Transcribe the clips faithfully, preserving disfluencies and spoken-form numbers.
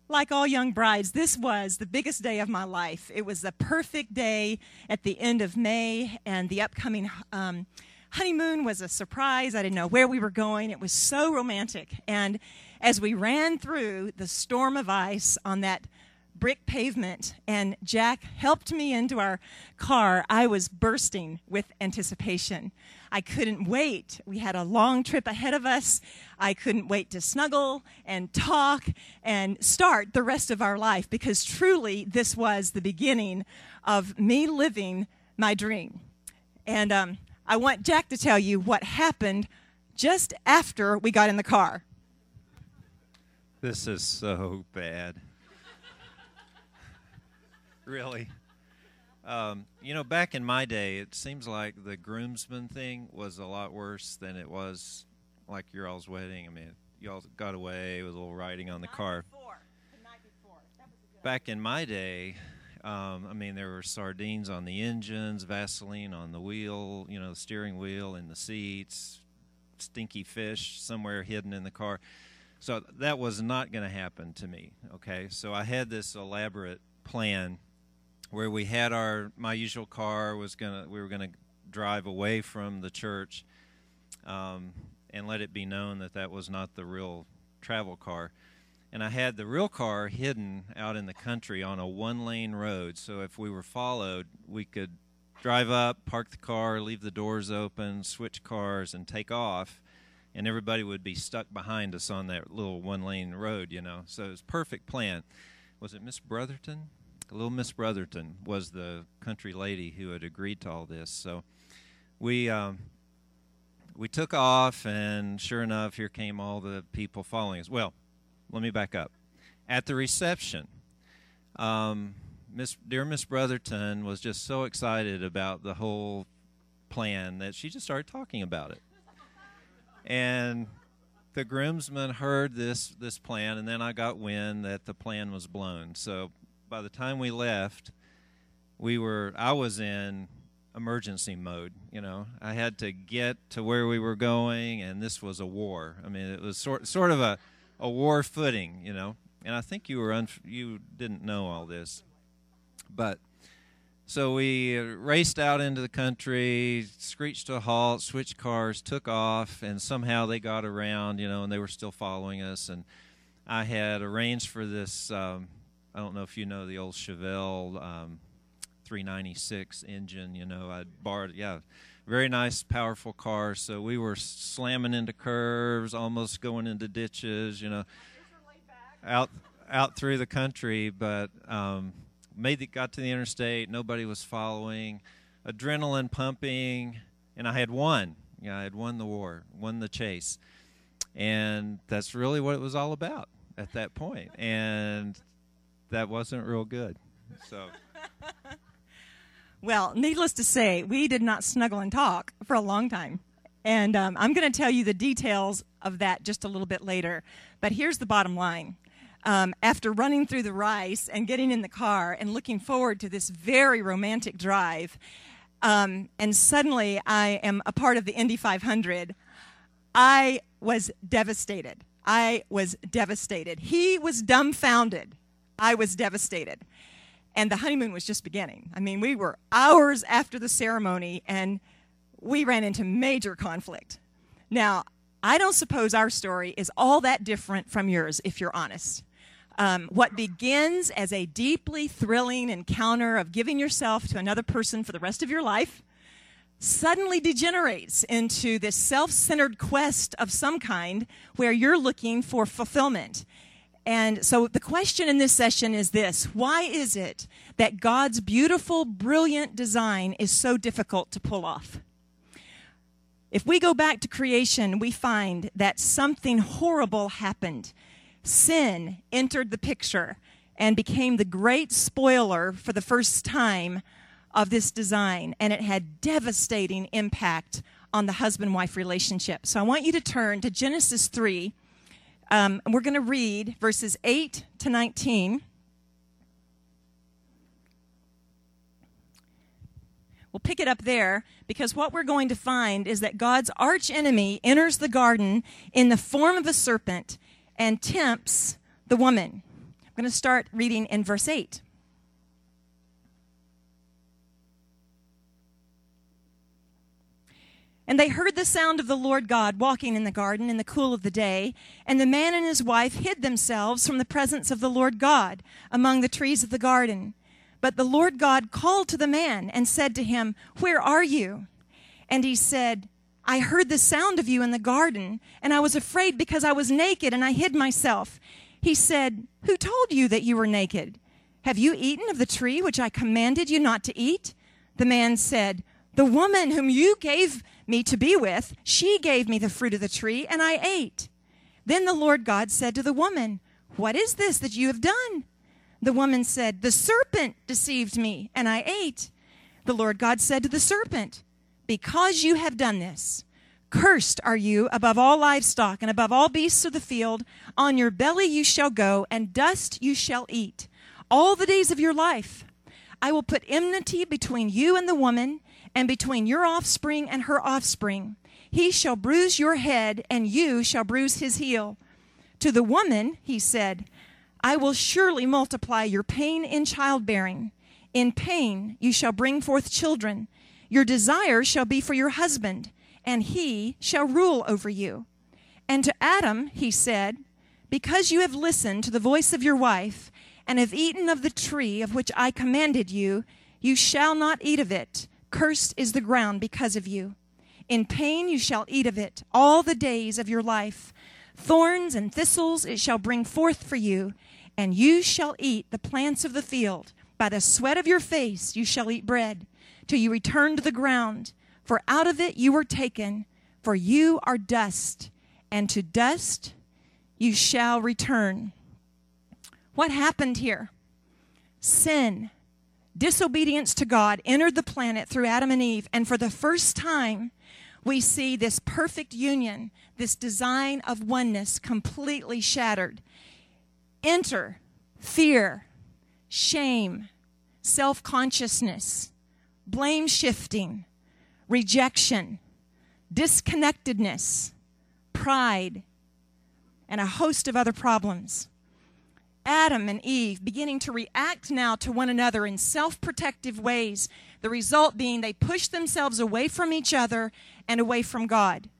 Like all young brides, this was the biggest day of my life. It was the perfect day at the end of May, and the upcoming um, honeymoon was a surprise. I didn't know where we were going. It was so romantic. And as we ran through the storm of ice on that brick pavement, and Jack helped me into our car, I was bursting with anticipation. I couldn't wait. We had a long trip ahead of us. I couldn't wait to snuggle and talk and start the rest of our life, because truly this was the beginning of me living my dream. And um, I want Jack to tell you what happened just after we got in the car. This is so bad. Really. Um, you know, back in my day, it seems like the groomsman thing was a lot worse than it was like your all's wedding. I mean, y'all got away with a little riding on the car. The night before. That was a good Back in my day, um, I mean, there were sardines on the engines, Vaseline on the wheel, you know, the steering wheel and the seats, stinky fish somewhere hidden in the car. So that was not going to happen to me, okay? So I had this elaborate plan where we had our, my usual car was going to, we were going to drive away from the church um, and let it be known that that was not the real travel car. And I had the real car hidden out in the country on a one-lane road, so if we were followed, we could drive up, park the car, leave the doors open, switch cars, and take off, and everybody would be stuck behind us on that little one-lane road, you know. So it was a perfect plan. Was it Miss Brotherton? Little Miss Brotherton was the country lady who had agreed to all this. So we um, we took off, and sure enough, here came all the people following us. Well, let me back up. At the reception, um, Miss dear Miss Brotherton was just so excited about the whole plan that she just started talking about it. And the groomsmen heard this this plan, and then I got wind that the plan was blown. So by the time we left, we were I was in emergency mode. You know, I had to get to where we were going, and this was a war. I mean, it was sort sort of a, a war footing. You know, and I think you were unf- you didn't know all this, but so we raced out into the country, screeched to a halt, switched cars, took off, and somehow they got around. You know, and they were still following us, and I had arranged for this. Um, I don't know if you know the old Chevelle um, three ninety-six engine, you know, I borrowed, yeah, very nice, powerful car. So we were slamming into curves, almost going into ditches, you know, out out through the country, but um, made it, got to the interstate, nobody was following, adrenaline pumping, and I had won. Yeah, I had won the war, won the chase. And that's really what it was all about at that point. And that wasn't real good. So, Well, needless to say, we did not snuggle and talk for a long time. And um, I'm going to tell you the details of that just a little bit later. But here's the bottom line. Um, after running through the rice and getting in the car and looking forward to this very romantic drive, um, and suddenly I am a part of the Indy five hundred, I was devastated. I was devastated. He was dumbfounded. I was devastated. And the honeymoon was just beginning. I mean, we were hours after the ceremony, and we ran into major conflict. Now, I don't suppose our story is all that different from yours, if you're honest. Um, what begins as a deeply thrilling encounter of giving yourself to another person for the rest of your life suddenly degenerates into this self-centered quest of some kind where you're looking for fulfillment. And so the question in this session is this: why is it that God's beautiful, brilliant design is so difficult to pull off? If we go back to creation, we find that something horrible happened. Sin entered the picture and became the great spoiler for the first time of this design, and it had devastating impact on the husband-wife relationship. So I want you to turn to Genesis three. Um, and we're going to read verses eight to nineteen. We'll pick it up there because what we're going to find is that God's archenemy enters the garden in the form of a serpent and tempts the woman. I'm going to start reading in verse eight. And they heard the sound of the Lord God walking in the garden in the cool of the day, and the man and his wife hid themselves from the presence of the Lord God among the trees of the garden. But the Lord God called to the man and said to him, "Where are you?" And he said, "I heard the sound of you in the garden, and I was afraid because I was naked, and I hid myself." He said, "Who told you that you were naked? Have you eaten of the tree which I commanded you not to eat?" The man said, "The woman whom you gave me to be with, she gave me the fruit of the tree, and I ate." Then the Lord God said to the woman, "What is this that you have done?" The woman said, "The serpent deceived me, and I ate." The Lord God said to the serpent, "Because you have done this, cursed are you above all livestock and above all beasts of the field. On your belly you shall go, and dust you shall eat all the days of your life. I will put enmity between you and the woman, and between your offspring and her offspring. He shall bruise your head, and you shall bruise his heel." To the woman he said, "I will surely multiply your pain in childbearing. In pain you shall bring forth children. Your desire shall be for your husband, and he shall rule over you." And to Adam he said, "Because you have listened to the voice of your wife, and have eaten of the tree of which I commanded you, you shall not eat of it. Cursed is the ground because of you. In pain you shall eat of it all the days of your life. Thorns and thistles it shall bring forth for you, and you shall eat the plants of the field. By the sweat of your face you shall eat bread, till you return to the ground. For out of it you were taken, for you are dust, and to dust you shall return." What happened here? Sin, disobedience to God entered the planet through Adam and Eve, and for the first time we see this perfect union, this design of oneness completely shattered. Enter fear, shame, self-consciousness, blame shifting, rejection, disconnectedness, pride, and a host of other problems. Adam and Eve beginning to react now to one another in self-protective ways, the result being they pushed themselves away from each other and away from God.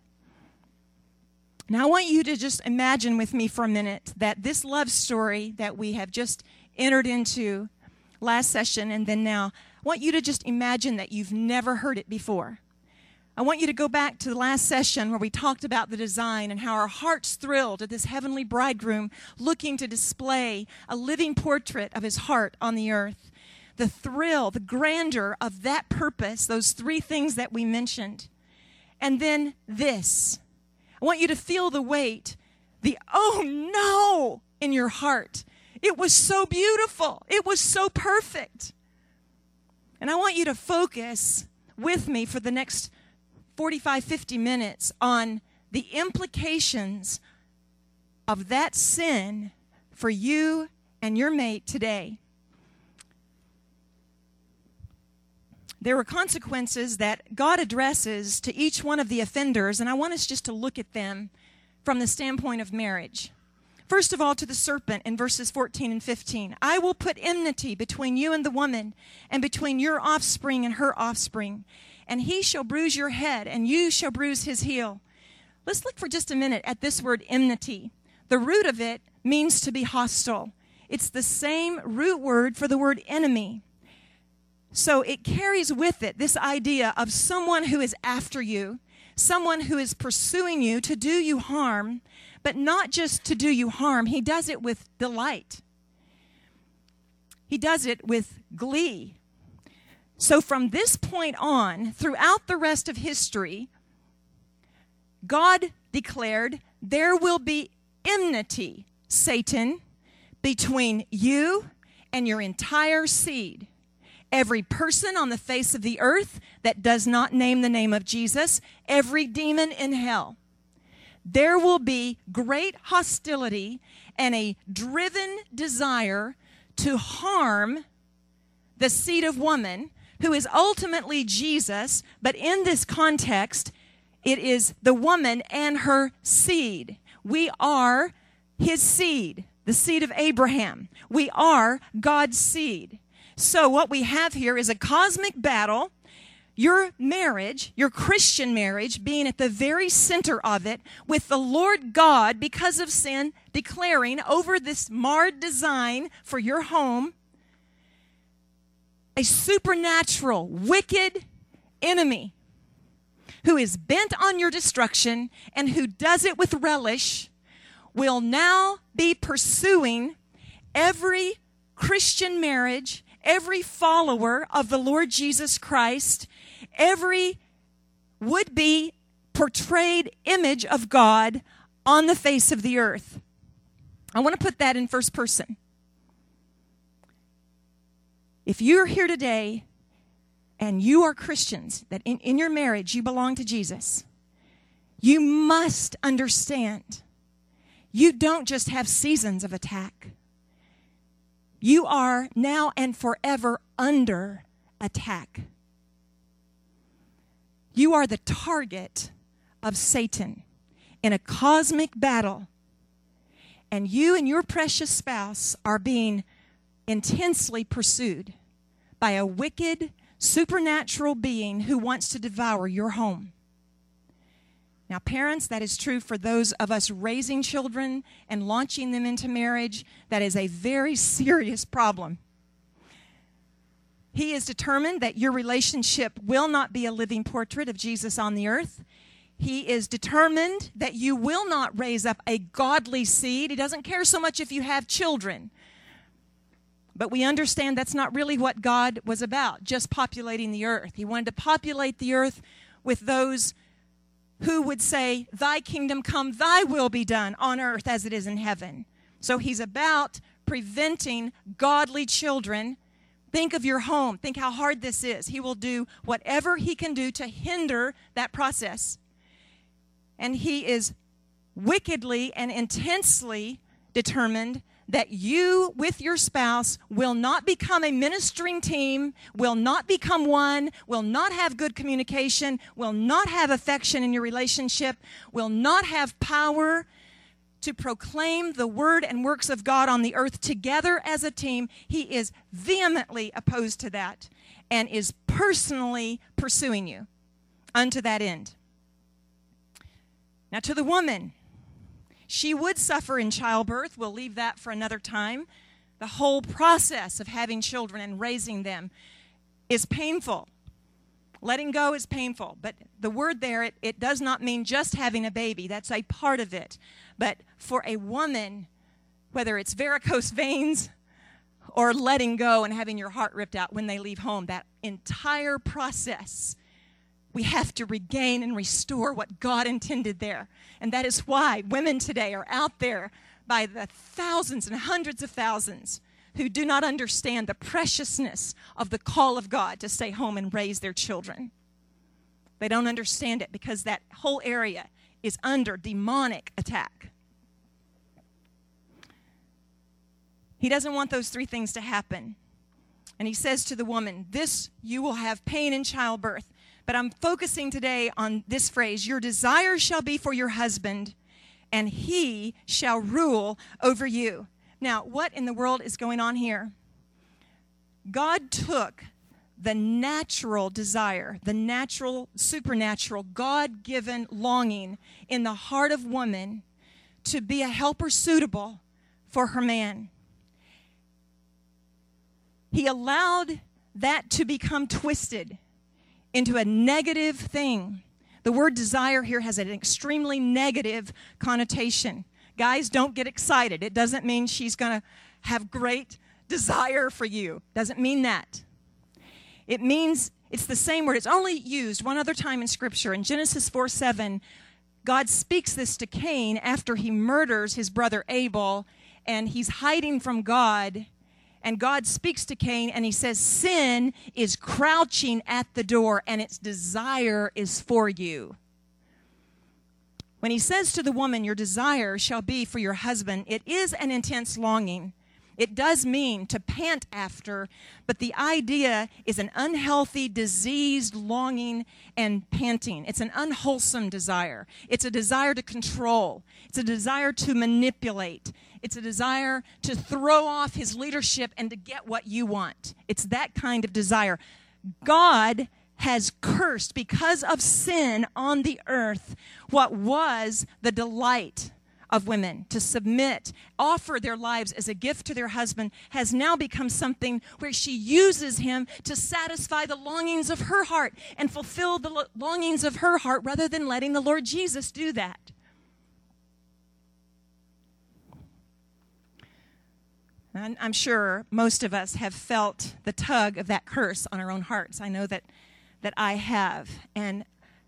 Now I want you to just imagine with me for a minute that this love story that we have just entered into last session and then now, I want you to just imagine that you've never heard it before. I want you to go back to the last session where we talked about the design and how our hearts thrilled at this heavenly bridegroom looking to display a living portrait of his heart on the earth. The thrill, the grandeur of that purpose, those three things that we mentioned. And then this. I want you to feel the weight, the oh no in your heart. It was so beautiful. It was so perfect. And I want you to focus with me for the next forty-five, fifty minutes on the implications of that sin for you and your mate today. There were consequences that God addresses to each one of the offenders, and I want us just to look at them from the standpoint of marriage. First of all, to the serpent in verses fourteen and fifteen. "I will put enmity between you and the woman, and between your offspring and her offspring. And he shall bruise your head, and you shall bruise his heel." Let's look for just a minute at this word enmity. The root of it means to be hostile. It's the same root word for the word enemy. So it carries with it this idea of someone who is after you, someone who is pursuing you to do you harm, but not just to do you harm. He does it with delight. He does it with glee. So from this point on, throughout the rest of history, God declared there will be enmity, Satan, between you and your entire seed. Every person on the face of the earth that does not name the name of Jesus, every demon in hell. There will be great hostility and a driven desire to harm the seed of woman, who is ultimately Jesus, but in this context, it is the woman and her seed. We are his seed. the seed of Abraham. We are God's seed. So what we have here is a cosmic battle. Your marriage, your Christian marriage, being at the very center of it, with the Lord God, because of sin, declaring over this marred design for your home, a supernatural, wicked enemy who is bent on your destruction and who does it with relish, will now be pursuing every Christian marriage, every follower of the Lord Jesus Christ, every would-be portrayed image of God on the face of the earth. I want to put that in first person. If you're here today and you are Christians, that in, in your marriage you belong to Jesus, you must understand you don't just have seasons of attack. You are now and forever under attack. You are the target of Satan in a cosmic battle. And you and your precious spouse are being intensely pursued by a wicked, supernatural being who wants to devour your home. Now, parents, that is true for those of us raising children and launching them into marriage. That is a very serious problem. He is determined that your relationship will not be a living portrait of Jesus on the earth. He is determined that you will not raise up a godly seed. He doesn't care so much if you have children. But we understand that's not really what God was about, just populating the earth. He wanted to populate the earth with those who would say, thy kingdom come, thy will be done on earth as it is in heaven. So he's about preventing godly children. Think of your home. Think how hard this is. He will do whatever he can do to hinder that process. And he is wickedly and intensely determined that you with your spouse will not become a ministering team, will not become one, will not have good communication, will not have affection in your relationship, will not have power to proclaim the word and works of God on the earth together as a team. He is vehemently opposed to that and is personally pursuing you unto that end. Now to the woman, she would suffer in childbirth. We'll leave that for another time. The whole process of having children and raising them is painful. Letting go is painful. But the word there, it, it does not mean just having a baby. That's a part of it. But for a woman, whether it's varicose veins or letting go and having your heart ripped out when they leave home, that entire process, we have to regain and restore what God intended there. And that is why women today are out there by the thousands and hundreds of thousands who do not understand the preciousness of the call of God to stay home and raise their children. They don't understand it because that whole area is under demonic attack. He doesn't want those three things to happen. And he says to the woman, this you will have pain in childbirth. But I'm focusing today on this phrase, your desire shall be for your husband, and he shall rule over you. Now, what in the world is going on here? God took the natural desire, the natural, supernatural, God-given longing in the heart of woman to be a helper suitable for her man. He allowed that to become twisted into a negative thing. The word desire here has an extremely negative connotation. Guys, don't get excited. It doesn't mean she's going to have great desire for you. Doesn't mean that. It means it's the same word. It's only used one other time in Scripture. In Genesis four seven, God speaks this to Cain after he murders his brother Abel, and he's hiding from God. And God speaks to Cain, and he says, sin is crouching at the door, and its desire is for you. When he says to the woman, your desire shall be for your husband, it is an intense longing. It does mean to pant after, but the idea is an unhealthy, diseased longing and panting. It's an unwholesome desire. It's a desire to control. It's a desire to manipulate. It's a desire to throw off his leadership and to get what you want. It's that kind of desire. God has cursed, because of sin on the earth, what was the delight of women to submit, offer their lives as a gift to their husband, has now become something where she uses him to satisfy the longings of her heart and fulfill the longings of her heart rather than letting the Lord Jesus do that. And I'm sure most of us have felt the tug of that curse on our own hearts. I know that, that I have. And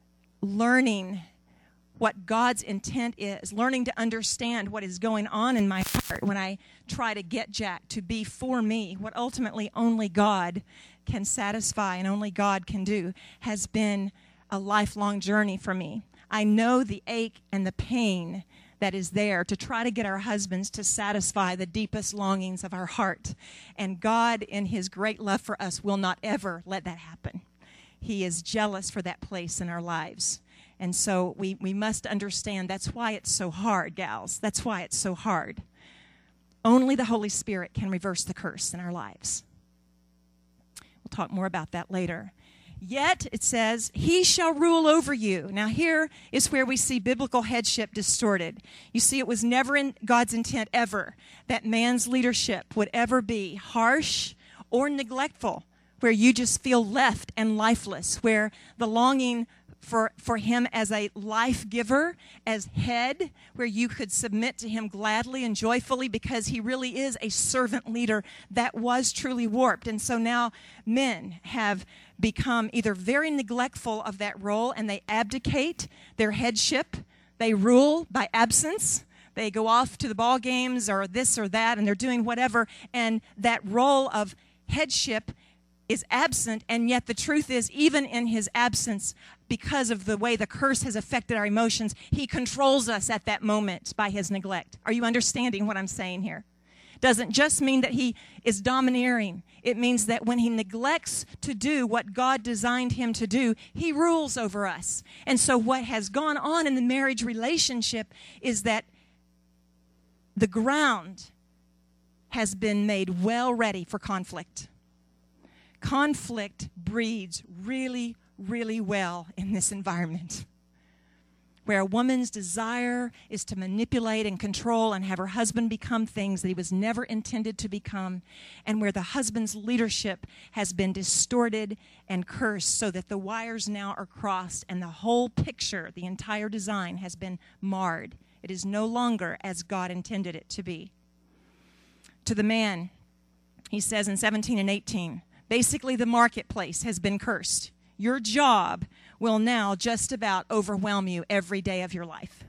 learning what God's intent is, learning to understand what is going on in my heart when I try to get Jack to be for me, what ultimately only God can satisfy and only God can do, has been a lifelong journey for me. I know the ache and the pain that is there to try to get our husbands to satisfy the deepest longings of our heart. And God, in his great love for us, will not ever let that happen. He is jealous for that place in our lives. And so we, we must understand that's why it's so hard, gals. That's why it's so hard. Only the Holy Spirit can reverse the curse in our lives. We'll talk more about that later. Yet, it says, he shall rule over you. Now, here is where we see biblical headship distorted. You see, it was never in God's intent ever that man's leadership would ever be harsh or neglectful, where you just feel left and lifeless, where the longing for, for him as a life giver, as head, where you could submit to him gladly and joyfully because he really is a servant leader, that was truly warped. And so now men have become either very neglectful of that role and they abdicate their headship. They rule by absence. They go off to the ball games or this or that, and they're doing whatever. And that role of headship is absent, and yet the truth is, even in his absence, because of the way the curse has affected our emotions, he controls us at that moment by his neglect. Are you understanding what I'm saying here? Doesn't just mean that he is domineering. It means that when he neglects to do what God designed him to do, he rules over us. And so what has gone on in the marriage relationship is that the ground has been made well ready for conflict. Conflict breeds really, really well in this environment, where a woman's desire is to manipulate and control and have her husband become things that he was never intended to become, and where the husband's leadership has been distorted and cursed so that the wires now are crossed and the whole picture, the entire design, has been marred. It is no longer as God intended it to be. To the man, he says in seventeen and eighteen, basically the marketplace has been cursed. Your job will now just about overwhelm you every day of your life.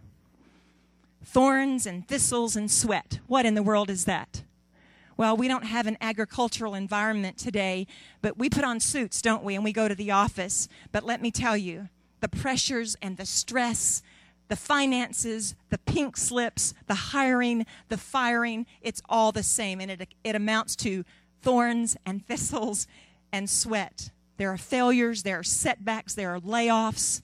Thorns and thistles and sweat. What in the world is that? Well, we don't have an agricultural environment today, but we put on suits, don't we? And we go to the office. But let me tell you, the pressures and the stress, the finances, the pink slips, the hiring, the firing, it's all the same. And it, it amounts to thorns and thistles and sweat. There are failures, there are setbacks, there are layoffs.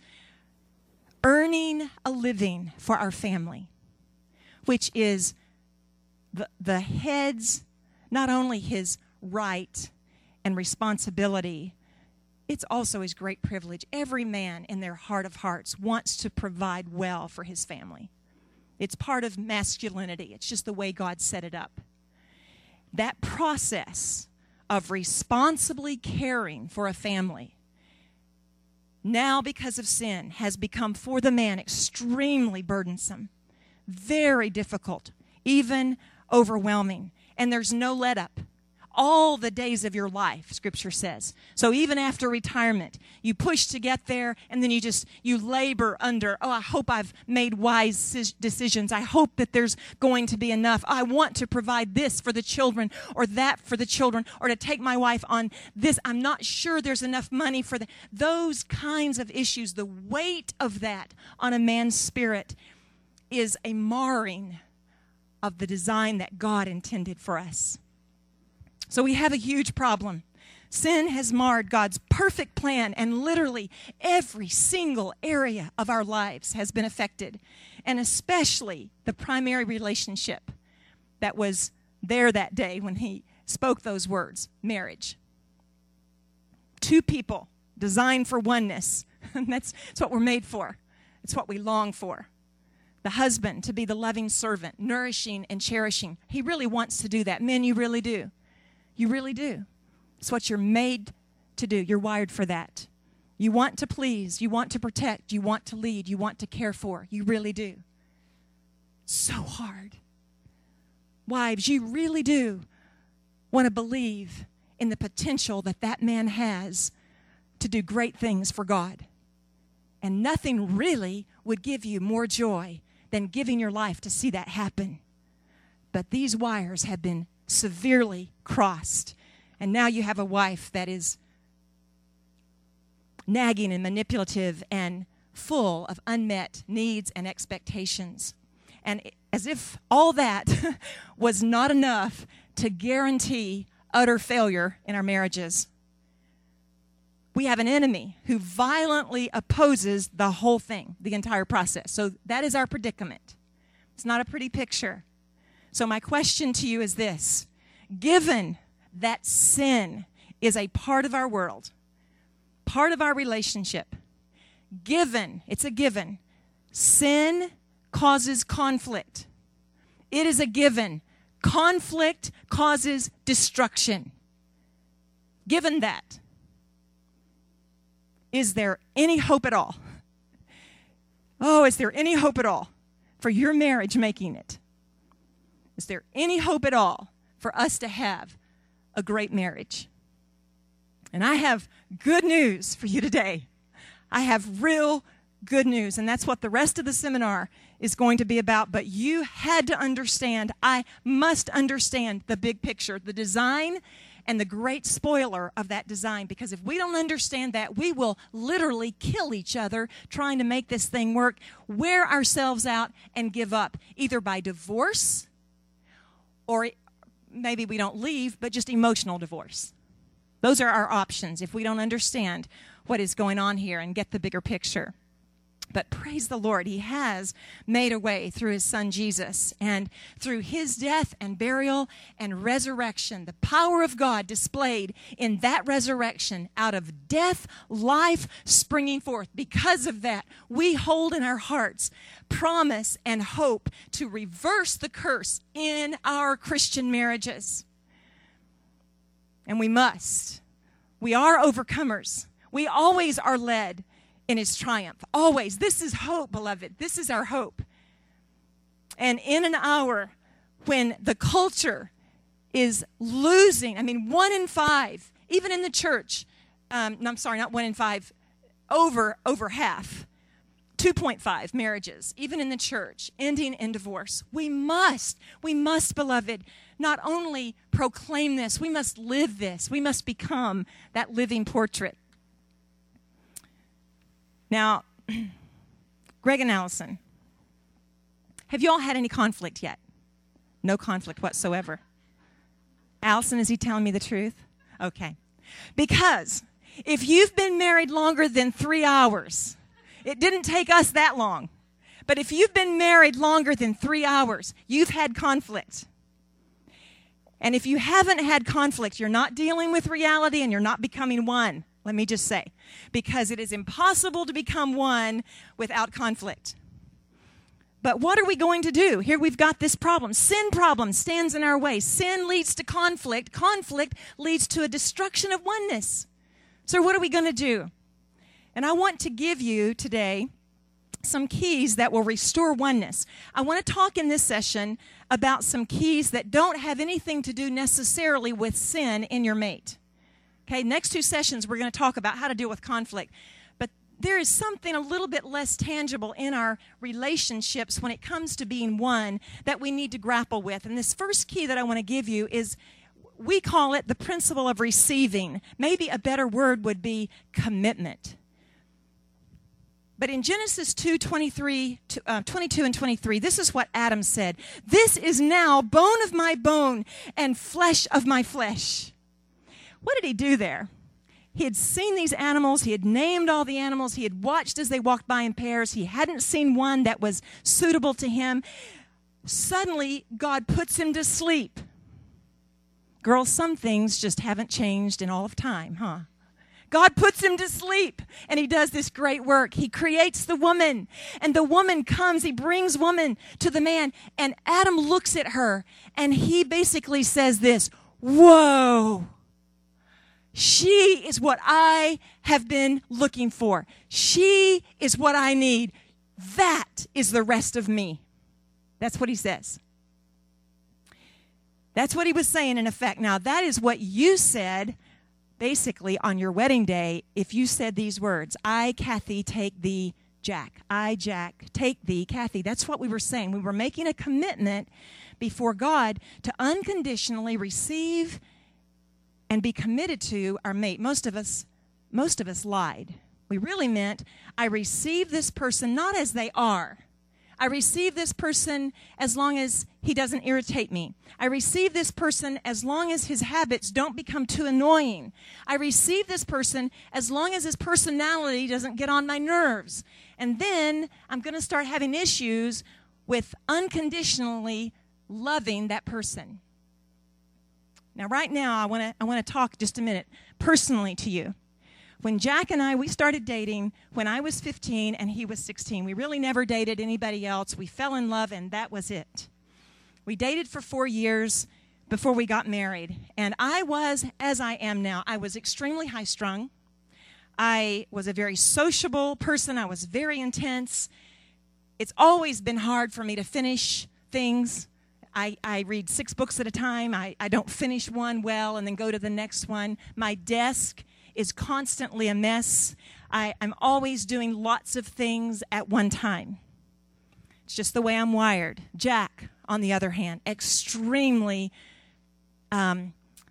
Earning a living for our family, which is the, the head's, not only his right and responsibility, it's also his great privilege. Every man in their heart of hearts wants to provide well for his family. It's part of masculinity. It's just the way God set it up. That process of responsibly caring for a family, now because of sin, has become for the man extremely burdensome, very difficult, even overwhelming. And there's no let up. All the days of your life, Scripture says. So even after retirement, you push to get there, and then you just, you labor under, oh, I hope I've made wise decisions. I hope that there's going to be enough. I want to provide this for the children, or that for the children, or to take my wife on this. I'm not sure there's enough money for that. Those kinds of issues, the weight of that on a man's spirit is a marring of the design that God intended for us. So we have a huge problem. Sin has marred God's perfect plan, and literally every single area of our lives has been affected, and especially the primary relationship, that was there that day when he spoke those words, marriage. Two people designed for oneness. that's, that's what we're made for. It's what we long for. The husband to be the loving servant, nourishing and cherishing. He really wants to do that. Men, you really do. You really do. It's what you're made to do. You're wired for that. You want to please. You want to protect. You want to lead. You want to care for. You really do. So hard. Wives, you really do want to believe in the potential that that man has to do great things for God. And nothing really would give you more joy than giving your life to see that happen. But these wires have been severely crossed. And now you have a wife that is nagging and manipulative and full of unmet needs and expectations. And as if all that was not enough to guarantee utter failure in our marriages, we have an enemy who violently opposes the whole thing, the entire process. So that is our predicament. It's not a pretty picture. So my question to you is this. Given that sin is a part of our world, part of our relationship, given, it's a given, sin causes conflict. It is a given. Conflict causes destruction. Given that, is there any hope at all? Oh, is there any hope at all for your marriage making it? Is there any hope at all for us to have a great marriage? And I have good news for you today. I have real good news, and that's what the rest of the seminar is going to be about. But you had to understand, I must understand the big picture, the design and the great spoiler of that design, because if we don't understand that, we will literally kill each other trying to make this thing work, wear ourselves out, and give up, either by divorce or maybe we don't leave, but just emotional divorce. Those are our options if we don't understand what is going on here and get the bigger picture. But praise the Lord, he has made a way through his son Jesus, and through his death and burial and resurrection, the power of God displayed in that resurrection, out of death, life springing forth. Because of that, we hold in our hearts promise and hope to reverse the curse in our Christian marriages. And we must. We are overcomers. We always are led in his triumph. Always. This is hope, beloved. This is our hope. And in an hour when the culture is losing, I mean, one in five, even in the church, um, no, I'm sorry, not one in five, over, over half, two point five marriages, even in the church, ending in divorce. We must, we must, beloved, not only proclaim this, we must live this. We must become that living portrait. Now, Greg and Allison, have you all had any conflict yet? No conflict whatsoever. Allison, is he telling me the truth? Okay. Because if you've been married longer than three hours, it didn't take us that long, but if you've been married longer than three hours, you've had conflict. And if you haven't had conflict, you're not dealing with reality and you're not becoming one. Let me just say, because it is impossible to become one without conflict. But what are we going to do? Here we've got this problem. Sin problem stands in our way. Sin leads to conflict. Conflict leads to a destruction of oneness. So what are we going to do? And I want to give you today some keys that will restore oneness. I want to talk in this session about some keys that don't have anything to do necessarily with sin in your mate. Okay, next two sessions, we're going to talk about how to deal with conflict. But there is something a little bit less tangible in our relationships when it comes to being one that we need to grapple with. And this first key that I want to give you is, we call it the principle of receiving. Maybe a better word would be commitment. But in Genesis two, twenty-three, uh, twenty-two and twenty-three, this is what Adam said. This is now bone of my bone and flesh of my flesh. What did he do there? He had seen these animals. He had named all the animals. He had watched as they walked by in pairs. He hadn't seen one that was suitable to him. suddenly God puts him to sleep. Girls, some things just haven't changed in all of time, huh? God puts him to sleep, and he does this great work. He creates the woman, and the woman comes. He brings woman to the man, and Adam looks at her, and he basically says this, whoa, she is what I have been looking for. She is what I need. That is the rest of me. That's what he says. That's what he was saying, in effect. Now, that is what you said basically on your wedding day if you said these words, I, Kathy, take thee, Jack. I, Jack, take thee, Kathy. That's what we were saying. We were making a commitment before God to unconditionally receive and be committed to our mate. Most of us, most of us lied. We really meant, I receive this person not as they are. I receive this person as long as he doesn't irritate me. I receive this person as long as his habits don't become too annoying. I receive this person as long as his personality doesn't get on my nerves. And then I'm going to start having issues with unconditionally loving that person. Now, right now, I want to I want to talk just a minute personally to you. When Jack and I, we started dating when I was fifteen and he was sixteen. We really never dated anybody else. We fell in love, and that was it. We dated for four years before we got married. And I was, as I am now, I was extremely high-strung. I was a very sociable person. I was very intense. It's always been hard for me to finish things. I, I read six books at a time. I, I don't finish one well and then go to the next one. My desk is constantly a mess. I, I'm always doing lots of things at one time. It's just the way I'm wired. Jack, on the other hand, extremely um,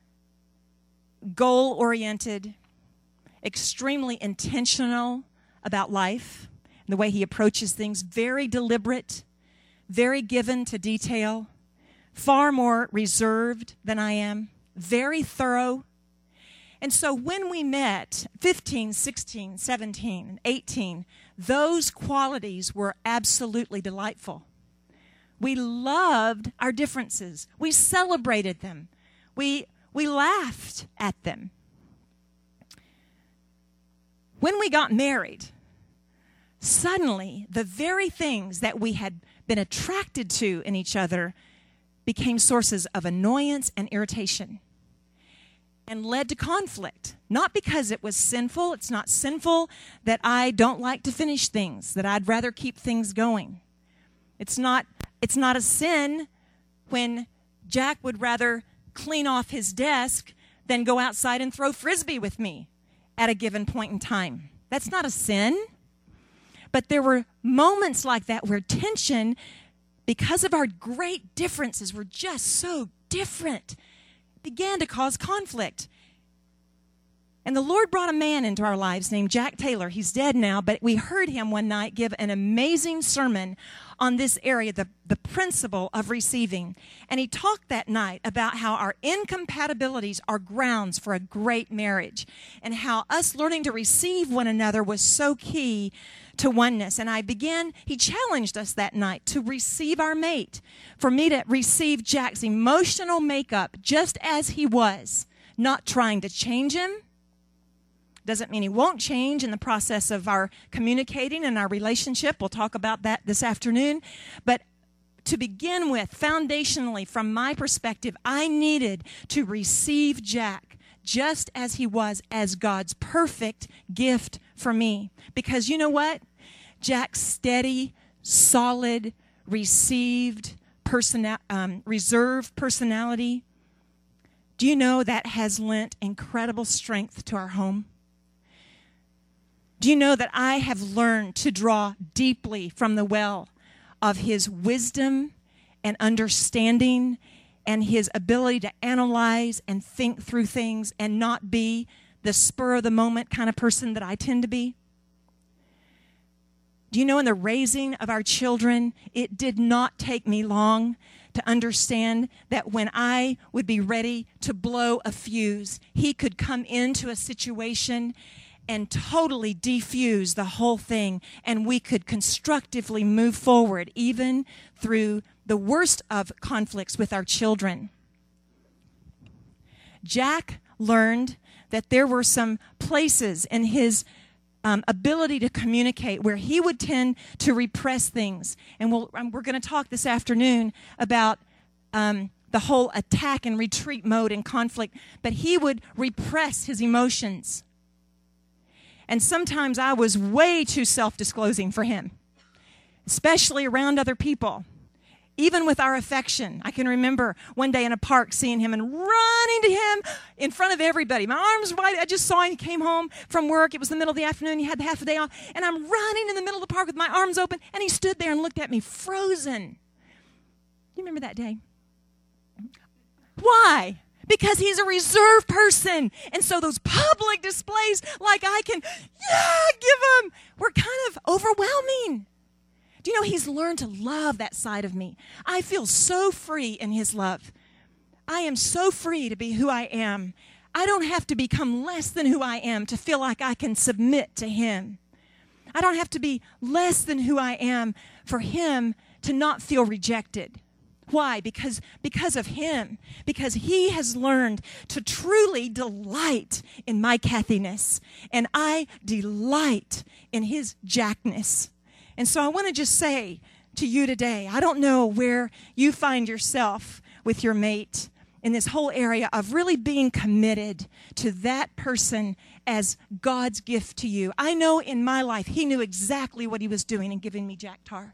goal-oriented, extremely intentional about life, the way he approaches things, very deliberate, very given to detail, far more reserved than I am, very thorough. And so when we met, fifteen, sixteen, seventeen, and eighteen, those qualities were absolutely delightful. We loved our differences. We celebrated them. We, we laughed at them. When we got married, suddenly the very things that we had been attracted to in each other became sources of annoyance and irritation and led to conflict. Not because it was sinful. It's not sinful that I don't like to finish things, that I'd rather keep things going. It's not, it's not a sin when Jack would rather clean off his desk than go outside and throw Frisbee with me at a given point in time. That's not a sin. But there were moments like that where tension, because of our great differences, were just so different, began to cause conflict. And the Lord brought a man into our lives named Jack Taylor. He's dead now, but we heard him one night give an amazing sermon on this area, the, the principle of receiving. And he talked that night about how our incompatibilities are grounds for a great marriage, and how us learning to receive one another was so key to oneness. And I began, he challenged us that night to receive our mate, for me to receive Jack's emotional makeup just as he was, not trying to change him. Doesn't mean he won't change in the process of our communicating and our relationship. We'll talk about that this afternoon. But to begin with, foundationally, from my perspective, I needed to receive Jack just as he was, as God's perfect gift for me. Because you know what? Jack's steady, solid, received, persona- um, reserved personality, do you know that has lent incredible strength to our home? Do you know that I have learned to draw deeply from the well of his wisdom and understanding and his ability to analyze and think through things and not be the spur of the moment kind of person that I tend to be? Do you know, in the raising of our children, it did not take me long to understand that when I would be ready to blow a fuse, he could come into a situation and totally defuse the whole thing, and we could constructively move forward even through the worst of conflicts with our children. Jack learned that there were some places in his um, ability to communicate where he would tend to repress things. And we'll, um, we're going to talk this afternoon about um, the whole attack and retreat mode in conflict. But he would repress his emotions. And sometimes I was way too self-disclosing for him, especially around other people. Even with our affection, I can remember one day in a park seeing him and running to him in front of everybody. My arms wide. I just saw him. He came home from work. It was the middle of the afternoon. He had half a day off. And I'm running in the middle of the park with my arms open. And he stood there and looked at me frozen. You remember that day? Why? Because he's a reserved person. And so those public displays like I can, yeah, give him, were kind of overwhelming. Do you know, he's learned to love that side of me. I feel so free in his love. I am so free to be who I am. I don't have to become less than who I am to feel like I can submit to him. I don't have to be less than who I am for him to not feel rejected. Why? Because, because of him. Because he has learned to truly delight in my Kathy-ness. And I delight in his Jackness. And so I want to just say to you today, I don't know where you find yourself with your mate in this whole area of really being committed to that person as God's gift to you. I know in my life, he knew exactly what he was doing in giving me Jack Tar.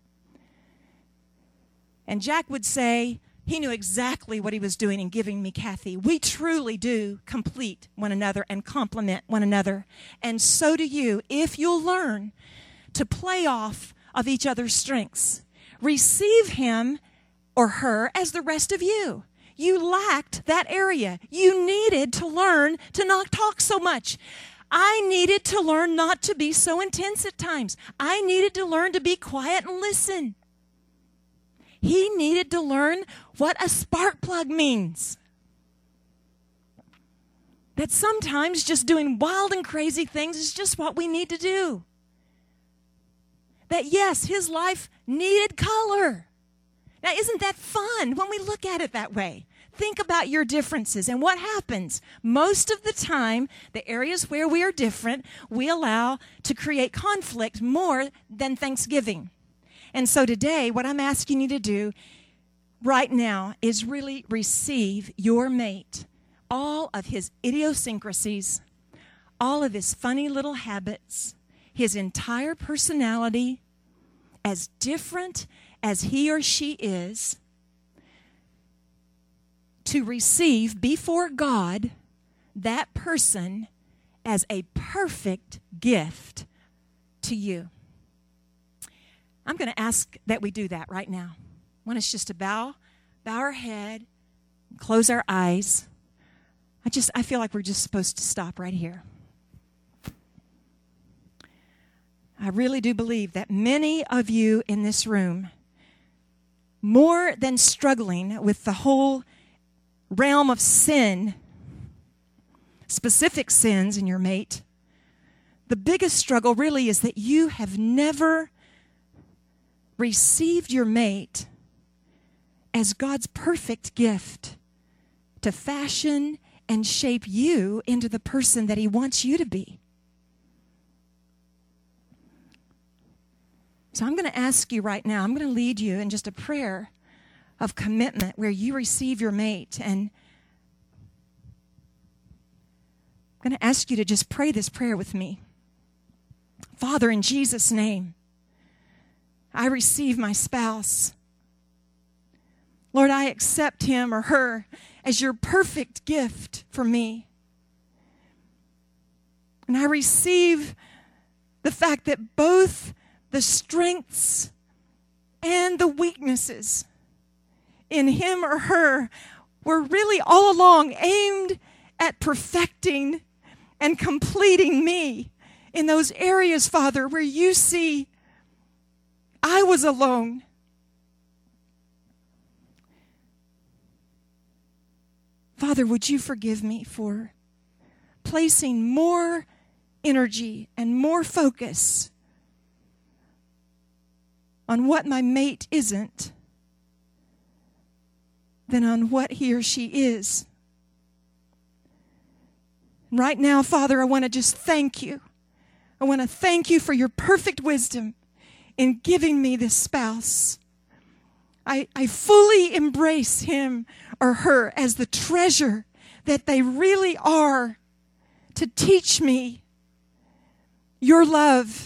And Jack would say he knew exactly what he was doing in giving me Kathy. We truly do complete one another and complement one another. And so do you if you'll learn to play off of each other's strengths. Receive him or her as the rest of you. You lacked that area. You needed to learn to not talk so much. I needed to learn not to be so intense at times. I needed to learn to be quiet and listen. He needed to learn what a spark plug means. That sometimes just doing wild and crazy things is just what we need to do. That yes, his life needed color. Now, isn't that fun when we look at it that way? Think about your differences and what happens. Most of the time, the areas where we are different, we allow to create conflict more than Thanksgiving. And so today, what I'm asking you to do right now is really receive your mate, all of his idiosyncrasies, all of his funny little habits, his entire personality, as different as he or she is, to receive before God that person as a perfect gift to you. I'm going to ask that we do that right now. I want us just to bow, bow our head, close our eyes. I just, I feel like we're just supposed to stop right here. I really do believe that many of you in this room, more than struggling with the whole realm of sin, specific sins in your mate, the biggest struggle really is that you have never received your mate as God's perfect gift to fashion and shape you into the person that he wants you to be. So I'm going to ask you right now, I'm going to lead you in just a prayer of commitment where you receive your mate. And I'm going to ask you to just pray this prayer with me. Father, in Jesus' name, I receive my spouse. Lord, I accept him or her as your perfect gift for me. And I receive the fact that both the strengths and the weaknesses in him or her were really all along aimed at perfecting and completing me in those areas, Father, where you see I was alone. Father, would you forgive me for placing more energy and more focus on what my mate isn't than on what he or she is. Right now, Father, I want to just thank you. I want to thank you for your perfect wisdom in giving me this spouse. I, I fully embrace him or her as the treasure that they really are, to teach me your love.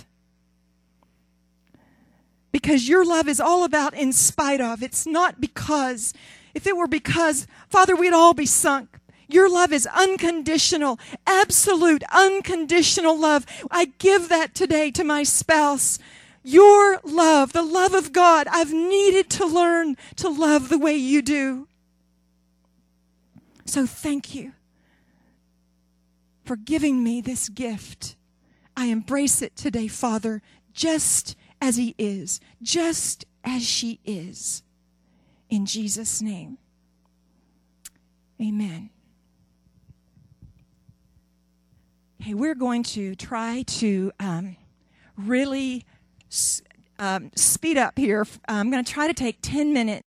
Because your love is all about in spite of. It's not because. If it were because, Father, we'd all be sunk. Your love is unconditional, absolute, unconditional love. I give that today to my spouse. Your love, the love of God, I've needed to learn to love the way you do. So thank you for giving me this gift. I embrace it today, Father, just as he is, just as she is. In Jesus' name, amen. Okay, we're going to try to um, really um, speed up here. I'm going to try to take ten minutes.